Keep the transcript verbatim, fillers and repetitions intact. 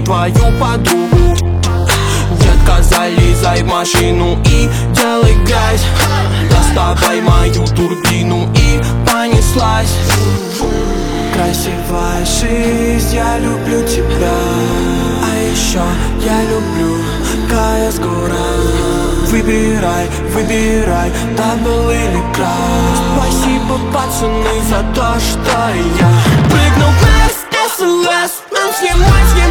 твою подругу. Детка, залезай в машину и делай грязь. Доставай мою турбину и понеслась. Красивая жизнь, я люблю тебя. А еще я люблю ка эс город. Выбирай, выбирай, дабл или край. Спасибо, пацаны, за то, что я прыгнул на эс эл эс. Нам снимать